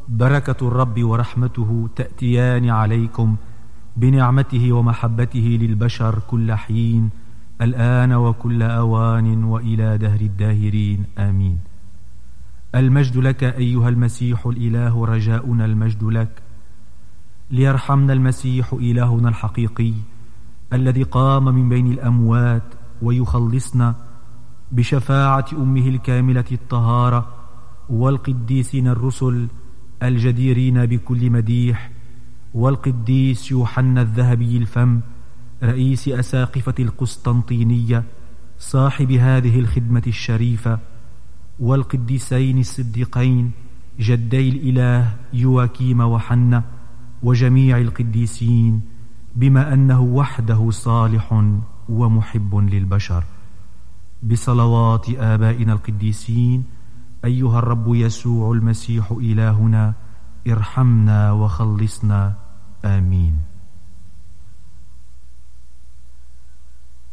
بركة الرب ورحمته تأتيان عليكم بنعمته ومحبته للبشر كل حين الآن وكل أوان وإلى دهر الداهرين آمين. المجد لك أيها المسيح الإله، رجاؤنا المجد لك. ليرحمنا المسيح إلهنا الحقيقي الذي قام من بين الأموات ويخلصنا بشفاعة أمه الكاملة الطهارة والقديسين الرسل الجديرين بكل مديح، والقديس يوحنا الذهبي الفم رئيس أساقفة القسطنطينية صاحب هذه الخدمة الشريفة، والقديسين الصديقين جدي الإله يواكيم وحنا، وجميع القديسين، بما أنه وحده صالح ومحب للبشر. بصلوات آبائنا القديسين أيها الرب يسوع المسيح إلهنا، ارحمنا وخلصنا آمين.